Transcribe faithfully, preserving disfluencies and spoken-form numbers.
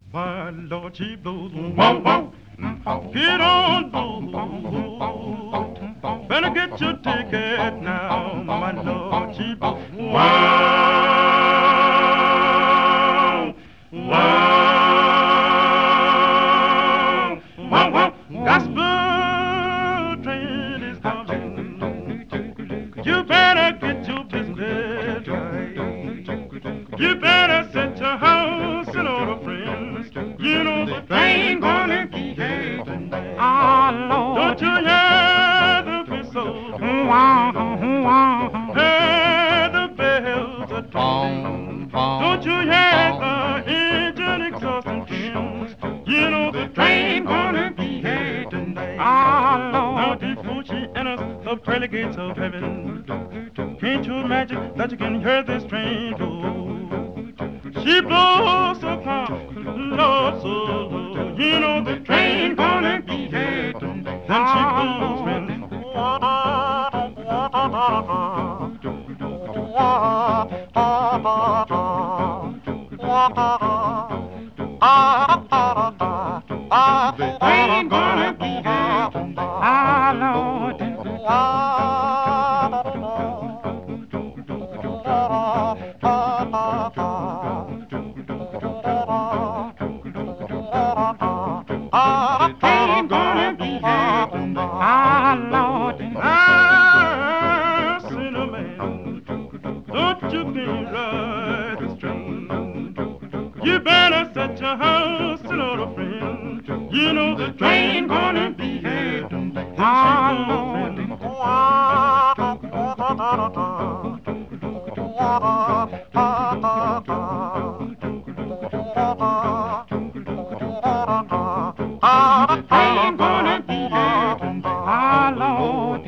My Lord, she blows. Whoa, whoa. Get on board. Better get your ticket now. My Lord, she blows. Wow. Wow. Wow, wow. Gospel train is coming. You better get your business right. You better set your house in order, friends. You know the train gonna be here tonight. Ah, Lord. Don't you hear the whistle? Wow, wow. Hear the bells are tolling. Don't you hear the engine exhausting fumes? You know the train gonna be here tonight. Ah, Lord. Now before she enters the pearly gates of heaven, can't you imagine that you can hear this train go? She blows so calm, Lord, so low. You know the train gonna be here tonight. Then she blows when the train gonna be here tonight. Ah, Lord. I'm gonna be here tonight. Ah, Lord. Ah, cinnamon, don't you be right this train. You better set your house in order, friend. You know the train gonna be here tonight. Ah, Lord. I'm gonna be here tonight. Ah, Lord.